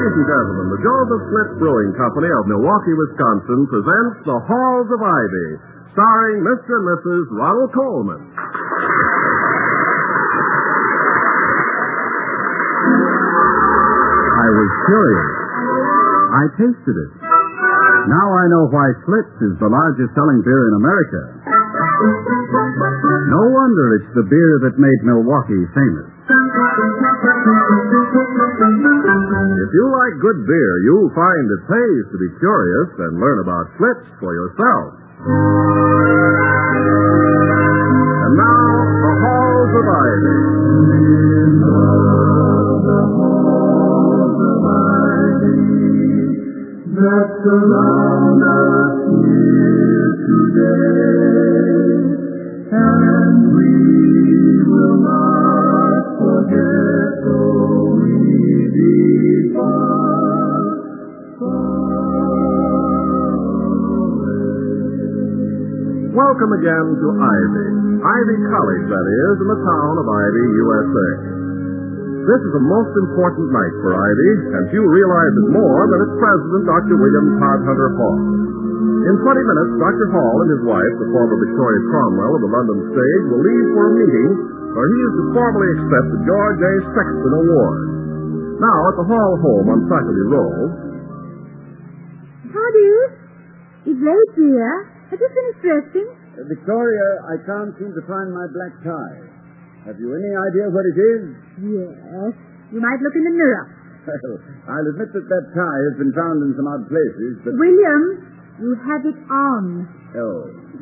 Ladies and gentlemen, the Joseph Smith Brewing Company of Milwaukee, Wisconsin presents The Halls of Ivy, starring Mr. and Mrs. Ronald Coleman. I was curious. I tasted it. Now I know why Schlitz is the largest selling beer in America. No wonder it's the beer that made Milwaukee famous. If you like good beer, you'll find it pays to be curious and learn about Schlitz for yourself. And now, The Halls of Ivy. That surround us here today, and we will not forget though we depart away. Welcome again to Ivy. Ivy College, that is, in the town of Ivy, USA. This is a most important night for Ivy, and few realize it more than its president, Dr. William Todhunter Hall. In 20 minutes, Dr. Hall and his wife, the former Victoria Cromwell of the London stage, will leave for a meeting where he is to formally accept the George A. Sexton Award. Now, at the Hall home on Faculty Row. Howdy. It's late, dear. Have you finished dressing? Victoria, I can't seem to find my black tie. Have you any idea what it is? Yes. You might look in the mirror. Well, I'll admit that tie has been found in some odd places, but... William, you have it on. Oh.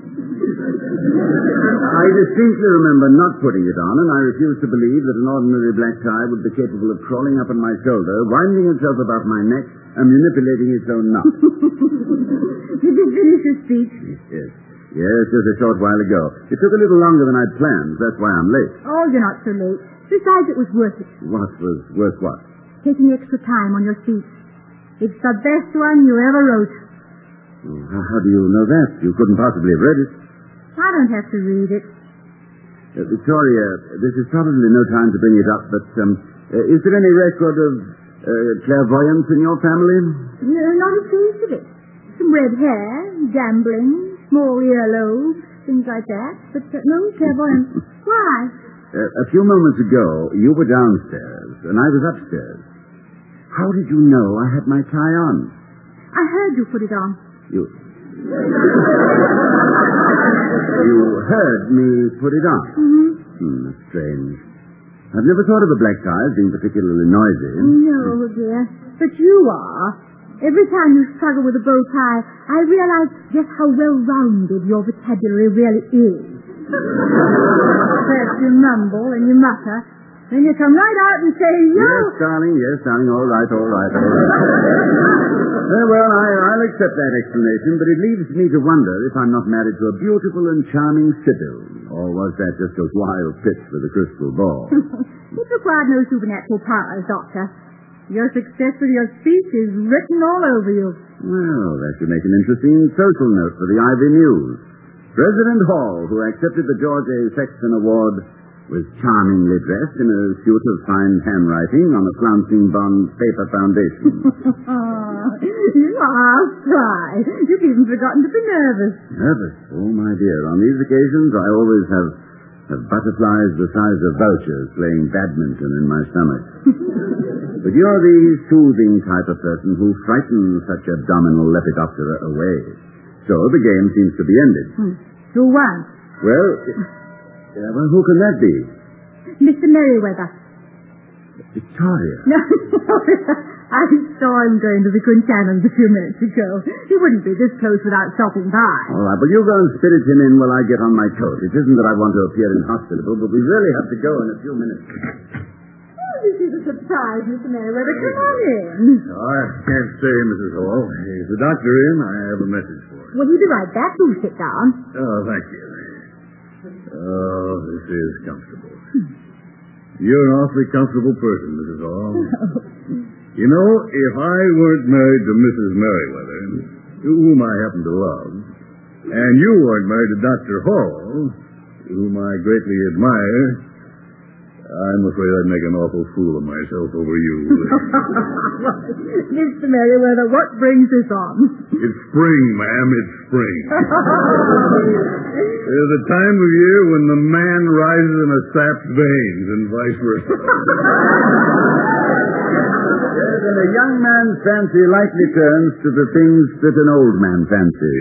I distinctly remember not putting it on, and I refuse to believe that an ordinary black tie would be capable of crawling up on my shoulder, winding itself about my neck, and manipulating its own knot. Did you finish your speech? Yes. Yes, just a short while ago. It took a little longer than I'd planned. That's why I'm late. Oh, you're not so late. Besides, it was worth it. What was worth what? Taking extra time on your speech. It's the best one you ever wrote. Oh, how do you know that? You couldn't possibly have read it. I don't have to read it. Victoria, this is probably no time to bring it up, but is there any record of clairvoyance in your family? No, not a trace of it. Some red hair, gambling, small earlobes, things like that. But no clairvoyance. Why? A few moments ago, you were downstairs, and I was upstairs. How did you know I had my tie on? I heard you put it on. You heard me put it on? Mm-hmm. That's strange. I've never thought of a black tie as being particularly noisy. No, dear. But you are. Every time you struggle with a bow tie, I realize just how well-rounded your vocabulary really is. First you mumble and you mutter, then you come right out and say, Yes, darling, all right. Well, I'll accept that explanation, but it leaves me to wonder if I'm not married to a beautiful and charming Sibyl, or was that just a wild pitch for the crystal ball? It required no supernatural powers, Doctor. Your success with your speech is written all over you. Well, that should make an interesting social note for the Ivy News. President Hall, who accepted the George A. Sexton Award, was charmingly dressed in a suit of fine handwriting on a flouncing bond paper foundation. You are spry. You've even forgotten to be nervous. Nervous? Oh, my dear. On these occasions, I always have butterflies the size of vultures playing badminton in my stomach. But you're the soothing type of person who frightens such abdominal lepidoptera away. So the game seems to be ended. Who won? Well, who can that be? Mr. Merriweather. Victoria. No, I saw him going to the Quintannons a few minutes ago. He wouldn't be this close without stopping by. All right, well, you go and spirit him in while I get on my coat. It isn't that I want to appear inhospitable, but we really have to go in a few minutes. Oh, this is a surprise, Mr. Merriweather. Come on in. I can't stay, Mrs. Hall. Is the doctor in? I have a message for him. Well, he'll be right back. Do sit down. Oh, thank you. Oh, this is comfortable. You're an awfully comfortable person, Mrs. Hall. You know, if I weren't married to Mrs. Merriweather, whom I happen to love, and you weren't married to Dr. Hall, whom I greatly admire, I'm afraid I'd make an awful fool of myself over you. Mr. Merriweather, what brings this on? It's spring, ma'am. It's spring. There's a time of year when the man rises in a sap's veins and vice versa. Yes, and a young man's fancy lightly turns to the things that an old man fancies.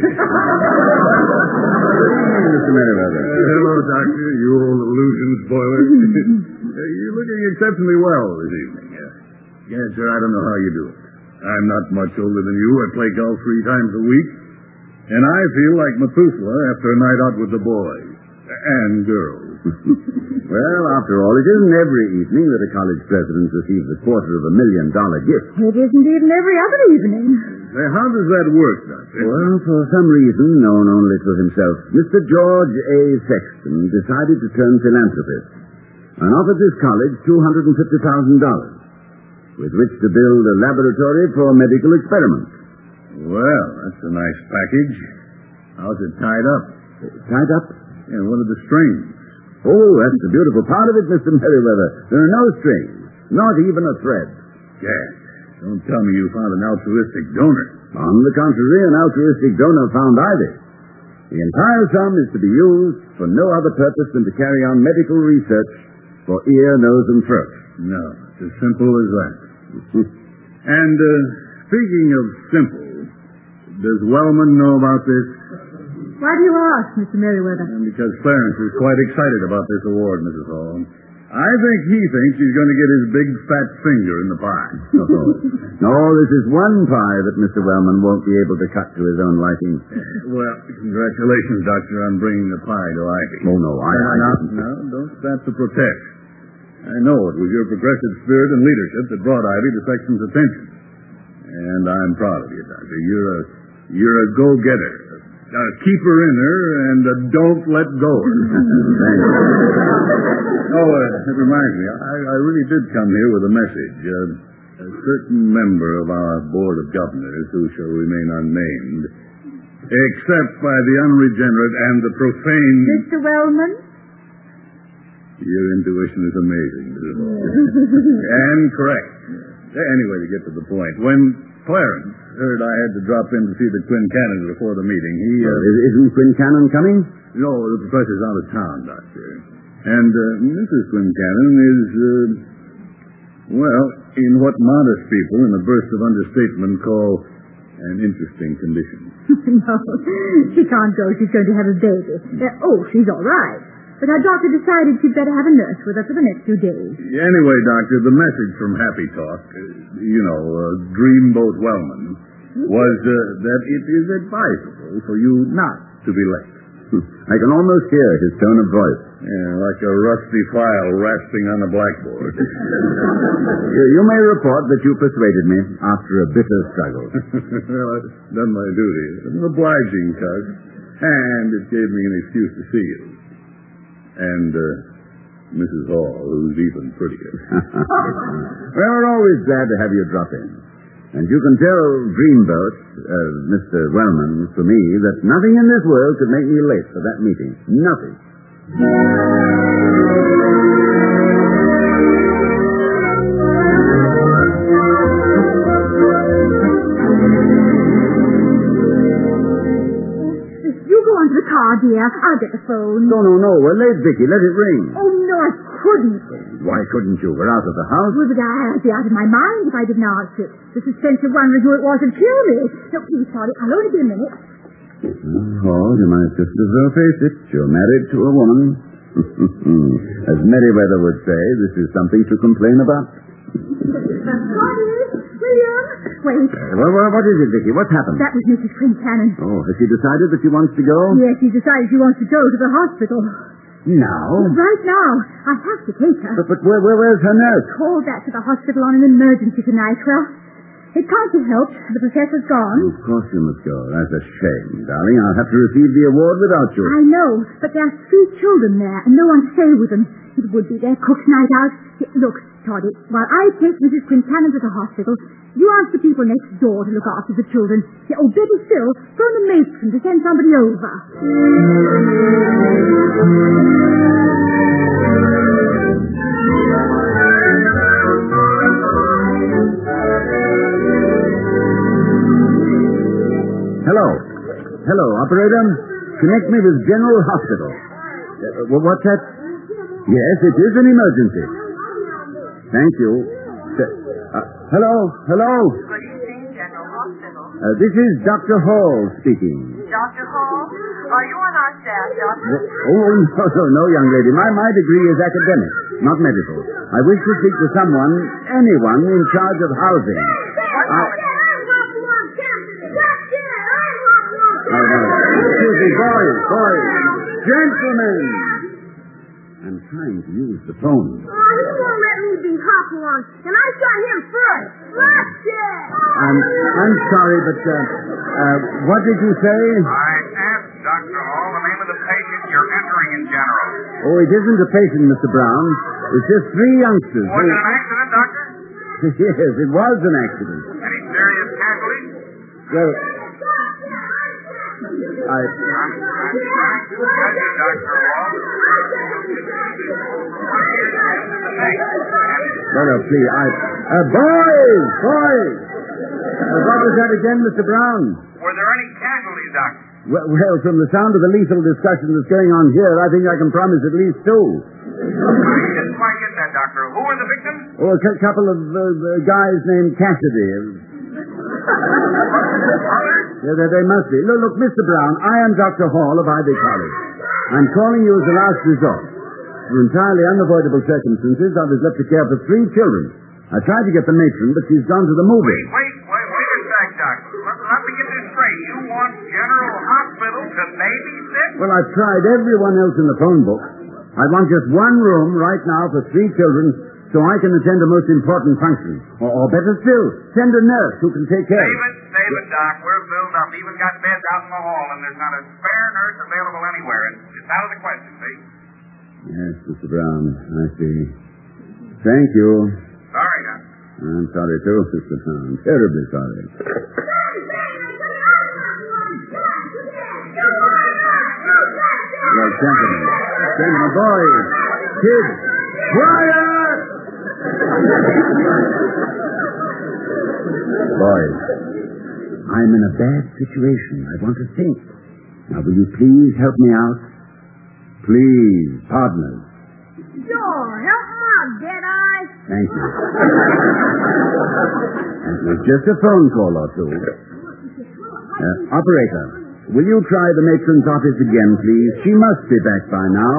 Mr. Merriweather. Hello, Doctor. You old illusion spoiler. You're looking exceptionally well this evening. Yes, sir, I don't know how you do it. I'm not much older than you. I play golf 3 times a week. And I feel like Methuselah after a night out with the boys. And girls. Well, after all, it isn't every evening that a college president receives a $250,000 gift. It isn't even every other evening. Say, how does that work, Doctor? Well, for some reason known only to himself, Mr. George A. Sexton decided to turn philanthropist and offered this college $250,000 with which to build a laboratory for medical experiments. Well, that's a nice package. How's it tied up? Tied up? Yeah, what are the strings? Oh, that's the beautiful part of it, Mr. Merriweather. There are no strings, not even a thread. Gad, don't tell me you found an altruistic donor. On the contrary, an altruistic donor found Ivy. The entire sum is to be used for no other purpose than to carry on medical research for ear, nose, and throat. No, it's as simple as that. And speaking of simple, does Wellman know about this? Why do you ask, Mr. Merriweather? Because Clarence is quite excited about this award, Mrs. Hall. I think he thinks he's going to get his big fat finger in the pie. No, this is one pie that Mr. Wellman won't be able to cut to his own liking. Well, congratulations, Doctor, on bringing the pie to Ivy. Oh, no, I didn't. No, don't start to protest. I know it was your progressive spirit and leadership that brought Ivy to Sexton's attention. And I'm proud of you, Doctor. You're a go-getter. A keeper-inner and a don't-let-goer. It reminds me, I really did come here with a message. A certain member of our Board of Governors, who shall remain unnamed, except by the unregenerate and the profane... Mr. Wellman? Your intuition is amazing, Mrs. Hall. And correct. Anyway, to get to the point, when Clarence heard I had to drop in to see the Quincannon before the meeting, he... Isn't Quincannon coming? No, the professor's out of town, Doctor. And Mrs. Quincannon is, in what modest people, in a burst of understatement, call an interesting condition. No, she can't go. She's going to have a baby. She's all right. But our doctor decided she'd better have a nurse with her for the next few days. Anyway, Doctor, the message from Happy Talk, Dreamboat Wellman, was that it is advisable for you not to be late. I can almost hear his tone of voice. Yeah, like a rusty file rasping on a blackboard. You may report that you persuaded me after a bitter struggle. Well, I've done my duty. I'm an obliging cug, and it gave me an excuse to see you. And Mrs. Hall, who's even prettier. Well, we're always glad to have you drop in. And you can tell Dreamboat, Mr. Wellman, for me, that nothing in this world could make me late for that meeting. Nothing. You go on to the car, dear. I'll get the phone. No. We're late, Vicky. Let it ring. Oh, no, I couldn't. Why couldn't you? We're out of the house. Well, but I'd be out of my mind if I didn't answer it. The suspense of wondering who it was would kill me. No, please, sorry. I'll only be a minute. Oh, you might just as well face it. You're married to a woman. As Merriweather would say, this is something to complain about. William, wait. What is it, Vicky? What's happened? That was Mrs. Quincannon. Oh, has she decided that she wants to go? Yes, she decided she wants to go to the hospital. Now? Right now. I have to take her. But where's her nurse? Called back to the hospital on an emergency tonight. Well, it can't be helped. The professor's gone. Of course you must go. That's a shame, darling. I'll have to receive the award without you. I know, but there are 3 children there, and no one to stay with them. It would be their cook's night out. Look, Toddy, while I take Mrs. Quincannon to the hospital, you ask the people next door to look after the children. Better still, phone the matron to send somebody over. Operator, connect me with General Hospital. What's that? Yes, it is an emergency. Thank you. Hello? Good evening, General Hospital. This is Dr. Hall speaking. Dr. Hall, are you on our staff, Doctor? No, young lady. My degree is academic, not medical. I wish to speak to anyone in charge of housing. Excuse me, boys. Gentlemen! I'm trying to use the phone. Oh, he won't let me be Hopalong, and I shot him first. I'm sorry, but what did you say? I asked Dr. Hall the name of the patient you're entering in general. Oh, it isn't a patient, Mr. Brown. It's just 3 youngsters. Was it an accident, Doctor? Yes, it was an accident. Any serious casualties? Well, I'm trying to tell you, Dr. Hall. No, please. Boys! What was that again, Mr. Brown? Were there any casualties, Doctor? Well, from the sound of the lethal discussion that's going on here, I think I can promise at least 2. I didn't quite get that, Doctor. Who were the victims? Oh, a couple of guys named Cassidy. Yeah, they must be. Look, Mr. Brown, I am Dr. Hall of Ivy College. I'm calling you as a last resort. Through entirely unavoidable circumstances, I was left to care for 3 children. I tried to get the matron, but she's gone to the movie. Wait a sec, Doctor. Let me get this straight. You want General Hospital to babysit? Well, I've tried everyone else in the phone book. I want just 1 room right now for 3 children so I can attend a most important function. Or better still, send a nurse who can take care of it. Save it, Doc. We're filled up. Even got beds out in the hall, and there's not a spare nurse available anywhere. It's out of the question, see? Yes, Mr. Brown, I see. Thank you. Sorry, Doc. I'm sorry, too, Mr. Brown. Terribly sorry. Well, gentlemen, boys, kids, quiet! Boys, I'm in a bad situation. I want to think. Now, will you please help me out? Please, partners. Sure, help him out, Deadeye. Thank you. That was just a phone call or 2. Operator, will you try the matron's office again, please? She must be back by now.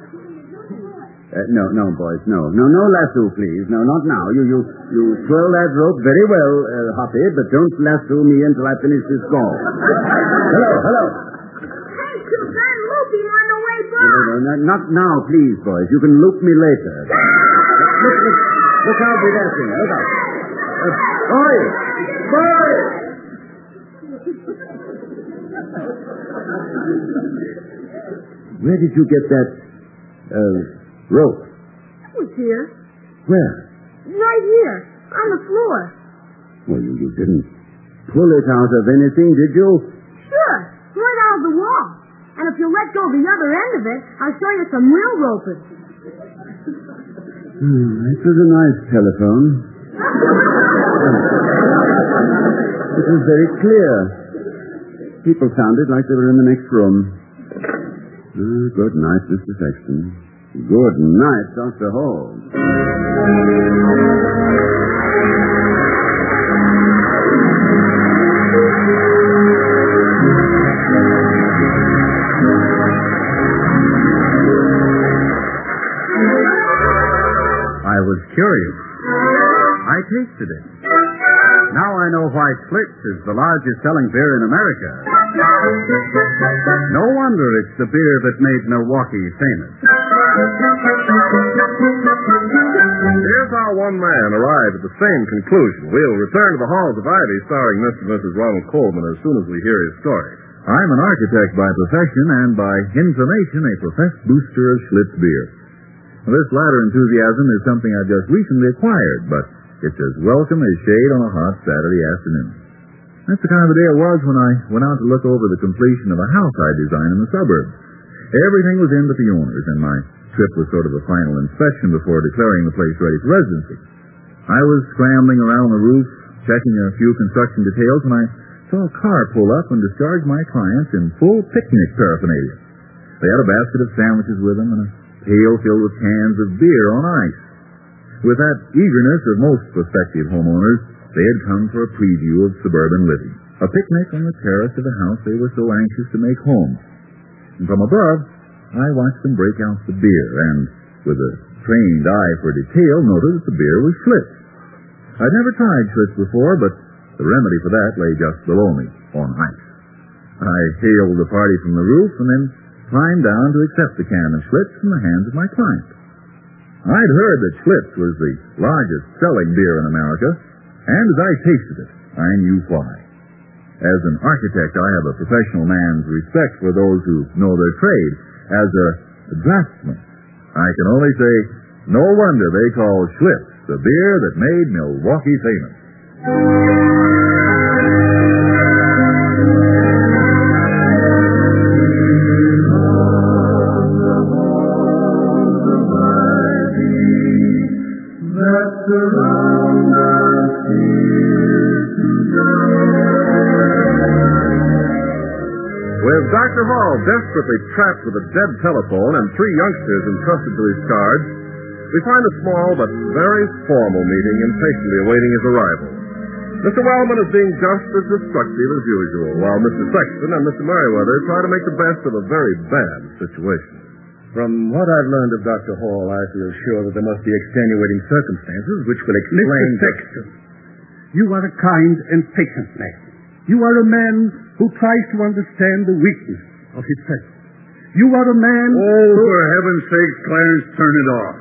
No, boys, no. No lasso, please. No, not now. You twirl that rope very well, Hoppy, but don't lasso me until I finish this call. Hello. Hey, Suzanne, loop him on the way back. No, not now, please, boys. You can loop me later. Look out, be dancing. Look out. Boys! Where did you get that, rope? It was here. Where? Right here, on the floor. Well, you didn't pull it out of anything, did you? Sure, right out of the wall. And if you let go the other end of it, I'll show you some real roping. It was a nice telephone. It was very clear. People sounded like they were in the next room. Good night, Mr. Sexton. Good night, Dr. Hall. I was curious. I tasted it. Now I know why Schlitz is the largest selling beer in America. No wonder it's the beer that made Milwaukee famous. Here's how one man arrived at the same conclusion. We'll return to the halls of Ivy, starring Mr. and Mrs. Ronald Coleman, as soon as we hear his story. I'm an architect by profession and by information a professed booster of Schlitz beer. This latter enthusiasm is something I've just recently acquired, but it's as welcome as shade on a hot Saturday afternoon. That's the kind of a day it was when I went out to look over the completion of a house I designed in the suburbs. Everything was in but the owners, and my trip was sort of a final inspection before declaring the place ready for residency. I was scrambling around the roof, checking a few construction details, when I saw a car pull up and discharge my clients in full picnic paraphernalia. They had a basket of sandwiches with them and a pail filled with cans of beer on ice. With that eagerness of most prospective homeowners, they had come for a preview of suburban living, a picnic on the terrace of the house they were so anxious to make home. And from above, I watched them break out the beer and, with a trained eye for detail, noted that the beer was Schlitz. I'd never tried Schlitz before, but the remedy for that lay just below me, on ice. I hailed the party from the roof and then climbed down to accept the can of Schlitz from the hands of my client. I'd heard that Schlitz was the largest selling beer in America, and as I tasted it, I knew why. As an architect, I have a professional man's respect for those who know their trade. As a draftsman, I can only say, no wonder they call Schlitz the beer that made Milwaukee famous. With Dr. Hall desperately trapped with a dead telephone and 3 youngsters entrusted to his charge, we find a small but very formal meeting impatiently awaiting his arrival. Mr. Wellman is being just as destructive as usual, while Mr. Sexton and Mr. Merriweather try to make the best of a very bad situation. From what I've learned of Dr. Hall, I feel sure that there must be extenuating circumstances which will explain... Mr. Sexton, you are a kind and patient man. You are a man who tries to understand the weakness of his fellows. You are a man... Oh, for heaven's sake, Clarence, turn it off.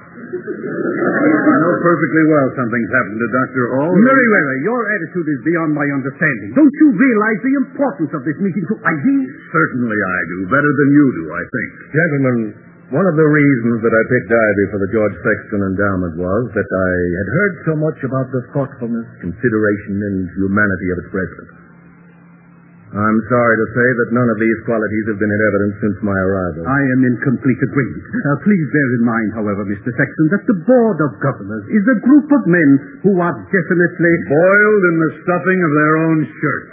I know perfectly well something's happened to Dr. Hall. Merriweather, your attitude is beyond my understanding. Don't you realize the importance of this meeting to Ivy? Certainly I do. Better than you do, I think. Gentlemen, one of the reasons that I picked Ivy for the George Sexton Endowment was that I had heard so much about the thoughtfulness, consideration, and humanity of its president. I'm sorry to say that none of these qualities have been in evidence since my arrival. I am in complete agreement. Please bear in mind, however, Mr. Sexton, that the Board of Governors is a group of men who are definitely... boiled in the stuffing of their own shirts.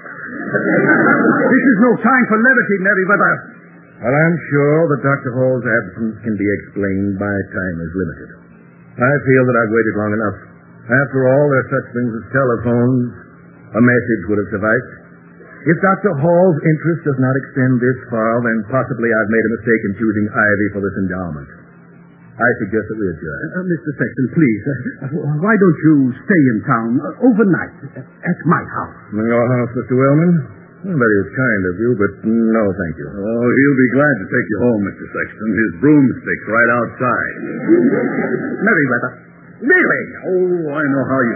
This is no time for levity, Merriweather. Well, I'm sure that Dr. Hall's absence can be explained by time is limited. I feel that I've waited long enough. After all, there are such things as telephones. A message would have sufficed. If Dr. Hall's interest does not extend this far, then possibly I've made a mistake in choosing Ivy for this endowment. I suggest that we adjourn. Mr. Sexton, please, why don't you stay in town overnight at my house? In your house, Mr. Wellman? Well, that is kind of you, but no, thank you. Oh, he'll be glad to take you home, Mr. Sexton. His broomstick's right outside. Merriweather, really? Oh, I know how you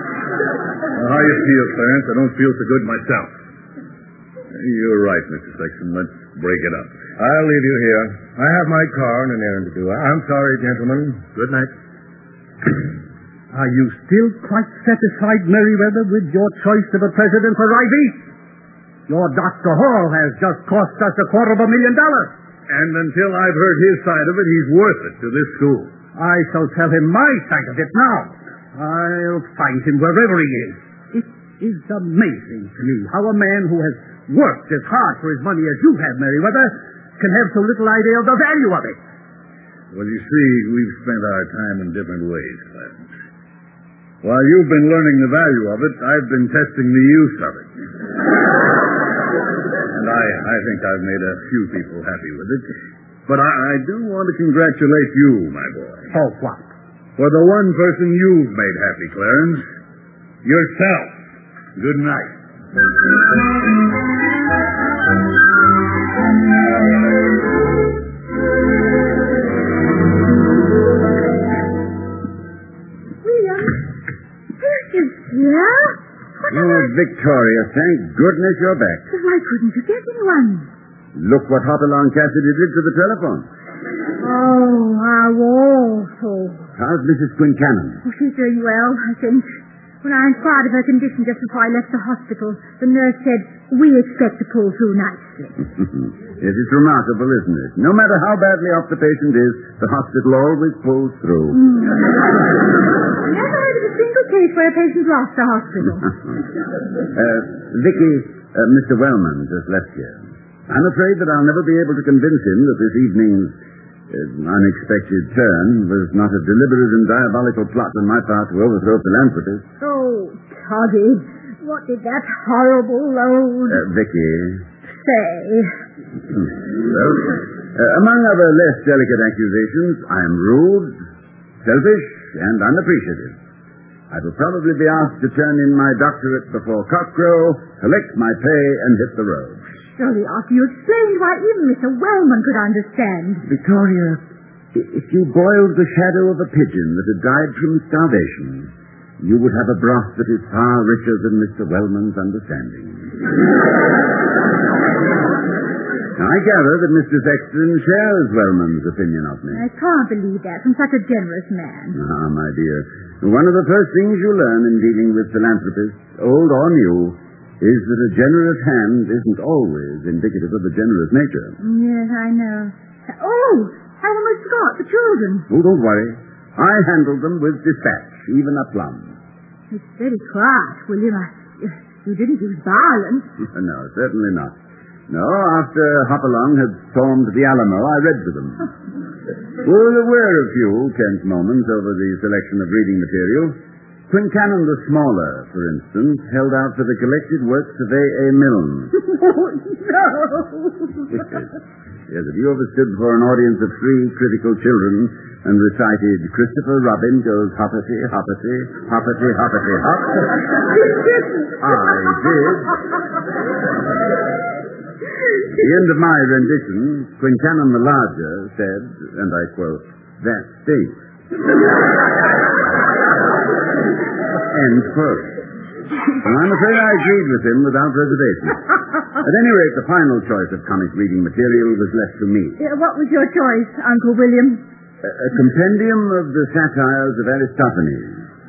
feel, Clarence. I don't feel so good myself. You're right, Mr. Sexton. Let's break it up. I'll leave you here. I have my car and an errand to do. I'm sorry, gentlemen. Good night. Are you still quite satisfied, Merriweather, with your choice of a president for Ivy? Your Dr. Hall has just cost us $250,000. And until I've heard his side of it, he's worth it to this school. I shall tell him my side of it now. I'll find him wherever he is. It is amazing to me how a man who has worked as hard for his money as you have, Merriweather, can have so little idea of the value of it. Well, you see, we've spent our time in different ways, Clarence. While you've been learning the value of it, I've been testing the use of it. And I think I've made a few people happy with it. But I do want to congratulate you, my boy. For what? For the one person you've made happy, Clarence. Yourself. Good night. William? Percy, dear? Oh, Victoria, thank goodness you're back. Why couldn't you get anyone? Look what Hopalong Cassidy did to the telephone. Oh, how awful. How's Mrs. Quincannon? Oh, she's doing well, I think. When I inquired of her condition just before I left the hospital, the nurse said, we expect to pull through nicely. Yes, it's remarkable, isn't it? No matter how badly off the patient is, the hospital always pulls through. Never heard of a single case where a patient lost the hospital. Vicky, Mr. Wellman just left here. I'm afraid that I'll never be able to convince him that this evening's unexpected turn was not a deliberate and diabolical plot on my part to overthrow philanthropists. Oh, Toddy, what did that horrible load... Vicky. say? Well, among other less delicate accusations, I am rude, selfish, and unappreciative. I will probably be asked to turn in my doctorate before cockcrow, collect my pay, and hit the road. Surely after you explained why even Mr. Wellman could understand. Victoria, if you boiled the shadow of a pigeon that had died from starvation, you would have a broth that is far richer than Mr. Wellman's understanding. Now, I gather that Mr. Sexton shares Wellman's opinion of me. I can't believe that from such a generous man. Ah, my dear, one of the first things you learn in dealing with philanthropists, old or new, is that a generous hand isn't always indicative of a generous nature. Yes, I know. Oh, I almost forgot the children. Oh, don't worry. I handled them with dispatch, even aplomb. It's very quiet, William. You didn't use violence. No, certainly not. No, after Hopalong had stormed the Alamo, I read to them. There were a few tense moments over the selection of reading material. Quincannon the Smaller, for instance, held out for the collected works of A.A. Milne. Oh, no! Yes, have you ever stood before an audience of 3 critical children and recited, Christopher Robin goes hoppity, hoppity, hoppity, hoppity, hop? I did. At the end of my rendition, Quincannon the Larger said, and I quote, that stinks. End quote. And I'm afraid I agreed with him without reservation. At any rate, the final choice of comic reading material was left to me. What was your choice, Uncle William? A compendium of the satires of Aristophanes.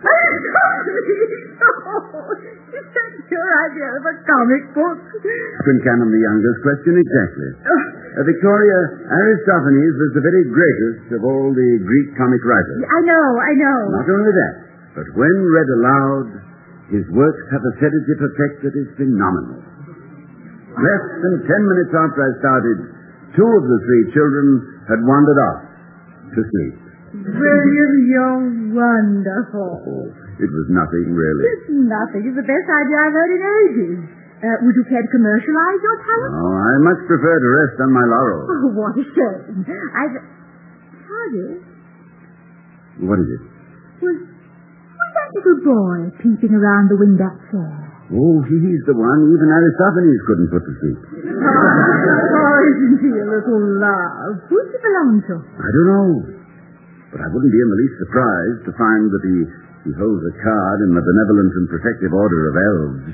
Is that your idea of a comic book? Quincannon the Younger's question exactly. Victoria, Aristophanes was the very greatest of all the Greek comic writers. I know. Not only that, but when read aloud, his works have a sedative effect that is phenomenal. Less than 10 minutes after I started, 2 of the 3 children had wandered off to sleep. William, you're wonderful. Oh, it was nothing, really. It's nothing. It's the best idea I've heard in ages. Would you care to commercialize your talent? Oh, I much prefer to rest on my laurels. Oh, what a shame. Hardy? What is it? Was that little boy peeping around the window there? Oh, he's the one even Aristophanes couldn't put to sleep. Oh, isn't he a little love? Who's he belong to? I don't know. But I wouldn't be in the least surprised to find that he holds a card in the benevolent and protective order of elves.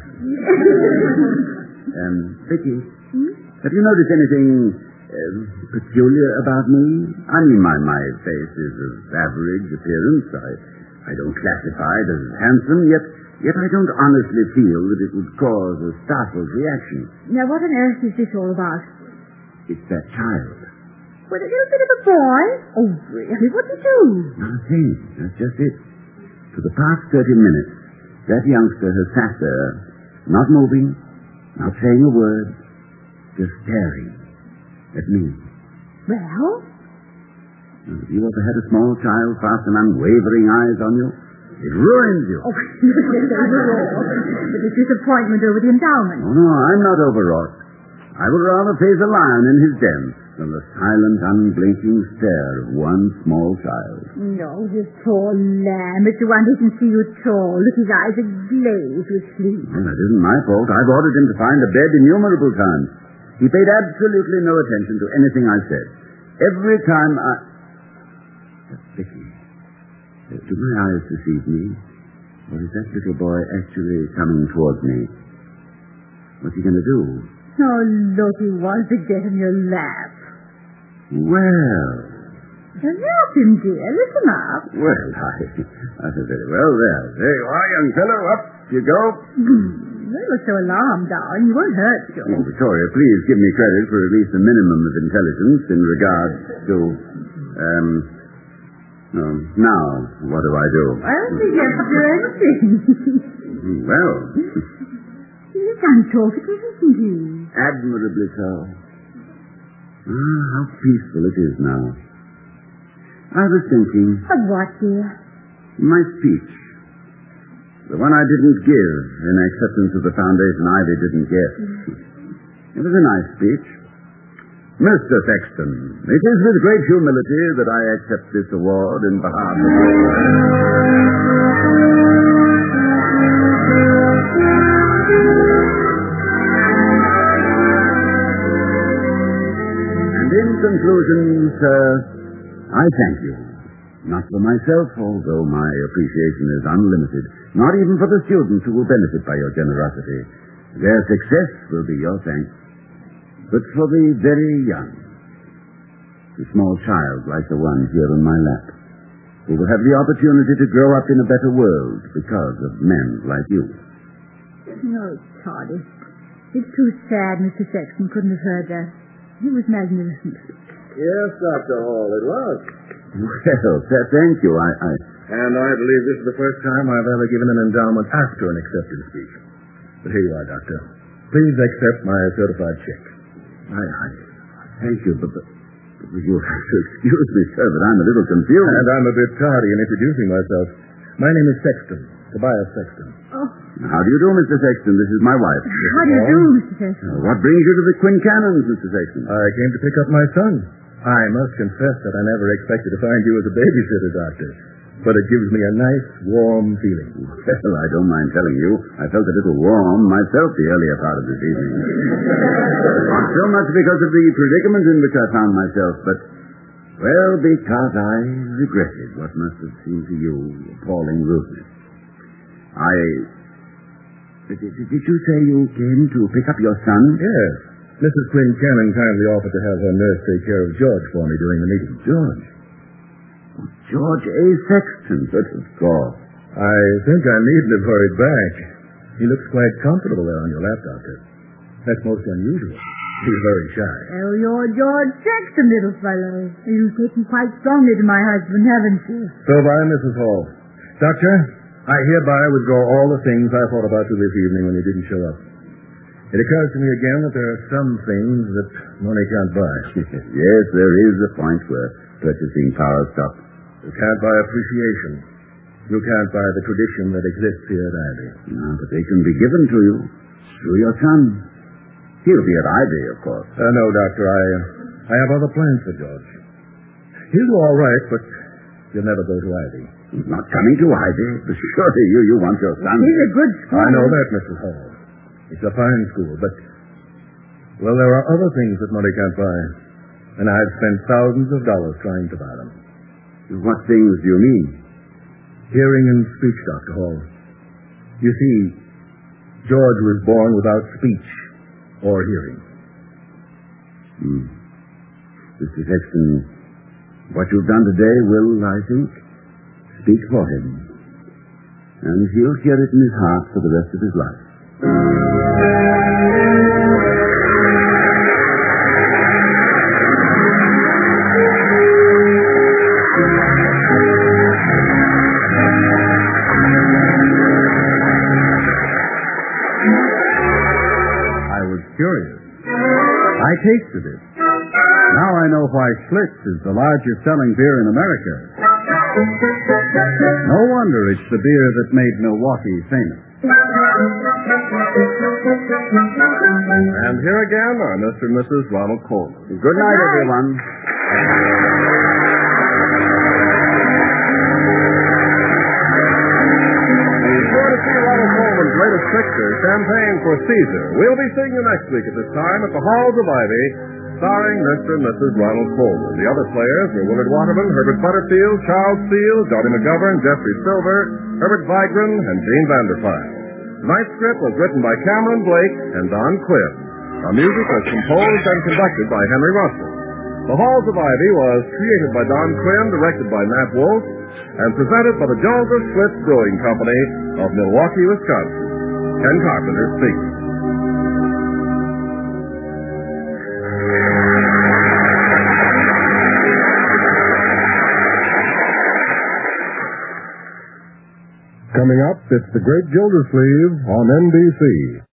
Vicky, have you noticed anything peculiar about me? I mean, my face is of average appearance. I don't classify it as handsome, yet I don't honestly feel that it would cause a startled reaction. Now, what on earth is this all about? It's that child. With a little bit of a boy? Oh, really? What did he do? Nothing. That's just it. For the past 30 minutes, that youngster has sat there, not moving, not saying a word, just staring at me. Well? Have you ever had a small child fasten unwavering eyes on you? It ruins you. Oh, it's disappointment over the endowment. Oh, no, I'm not overwrought. I would rather face a lion in his den than the silent, unblinking stare of one small child. No, his poor lamb. It's the one who can see you at all. Look, his eyes are glazed with sleep. Well, that isn't my fault. I've ordered him to find a bed innumerable times. He paid absolutely no attention to anything I said. Every time Vicky, do my eyes deceive me? Or is that little boy actually coming towards me? What's he going to do? Oh, look, he wants to get in your lap. Well, Nothing, dear. Listen up. Well, I said very well there. There you are, young fellow. Up you go. You look so alarmed, darling. You won't hurt you. Oh, Victoria, please give me credit for at least a minimum of intelligence in regard to, now, what do I do? I don't think you have to do anything. Well. You can't talk it, isn't he? Admirably so. Ah, how peaceful it is now. I was thinking... Of what, dear? My speech. The one I didn't give in acceptance of the foundation Ivy didn't get. It was a nice speech. Mr. Sexton, it is with great humility that I accept this award in behalf of... And in conclusion, sir, I thank you. Not for myself, although my appreciation is unlimited. Not even for the students who will benefit by your generosity. Their success will be your thanks. But for the very young, the small child like the one here on my lap, who will have the opportunity to grow up in a better world because of men like you. No, Toddy. It's too sad Mr. Sexton couldn't have heard that. He was magnificent. Yes, Dr. Hall, it was. Well, thank you. And I believe this is the first time I've ever given an endowment after an acceptance speech. But here you are, Doctor. Please accept my certified check. Thank you, but you'll have to excuse me, sir, but I'm a little confused. And I'm a bit tardy in introducing myself. My name is Sexton, Tobias Sexton. Oh. How do you do, Mr. Sexton? This is my wife. How do you do, Mr. Sexton? What brings you to the Quincannons, Mr. Sexton? I came to pick up my son. I must confess that I never expected to find you as a babysitter, Doctor. But it gives me a nice, warm feeling. Well, I don't mind telling you, I felt a little warm myself the earlier part of this evening. Not so much because of the predicament in which I found myself, but, well, because I regretted what must have seemed to you appalling rudeness. Did you say you came to pick up your son? Yes. Mrs. Quincannon kindly offered to have her nurse take care of George for me during the meeting. George? George A. Sexton, but of course. I think I needn't have hurried back. He looks quite comfortable there on your lap, Doctor. That's most unusual. He's very shy. Oh, you're George Sexton, little fellow. You've taken quite strongly to my husband, haven't you? So bye, Mrs. Hall. Doctor, I hereby withdraw all the things I thought about you this evening when you didn't show up. It occurs to me again that there are some things that money can't buy. Yes, there is a point where purchasing power stops. You can't buy appreciation. You can't buy the tradition that exists here at Ivy. No, but they can be given to you through your son. He'll be at Ivy, of course. No, Doctor, I have other plans for George. He'll do all right, but he'll never go to Ivy. He's not coming to Ivy. Surely you want your son. He's a good school. I know that, Mrs. Hall. It's a fine school, but, well, there are other things that money can't buy. And I've spent thousands of dollars trying to buy them. What things do you mean? Hearing and speech, Dr. Hall. You see, George was born without speech or hearing. Mr. Sexton, what you've done today will, I think, speak for him. And he'll hear it in his heart for the rest of his life. Curious. I tasted it. Now I know why Schlitz is the largest selling beer in America. No wonder it's the beer that made Milwaukee famous. And here again are Mr. and Mrs. Ronald Coleman. Good night, everyone. Latest picture, Champagne for Caesar. We'll be seeing you next week at this time at the Halls of Ivy, starring Mr. and Mrs. Ronald Coleman. The other players were Willard Waterman, Herbert Butterfield, Charles Steele, Johnny McGovern, Jeffrey Silver, Herbert Vigran, and Gene Vanderfine. Tonight's script was written by Cameron Blake and Don Quinn. Our music was composed and conducted by Henry Russell. The Halls of Ivy was created by Don Quinn, directed by Matt Wolf, and presented by the Joseph Schlitz Brewing Company of Milwaukee, Wisconsin. Ken Carpenter speaking. Coming up, it's The Great Gildersleeve on NBC.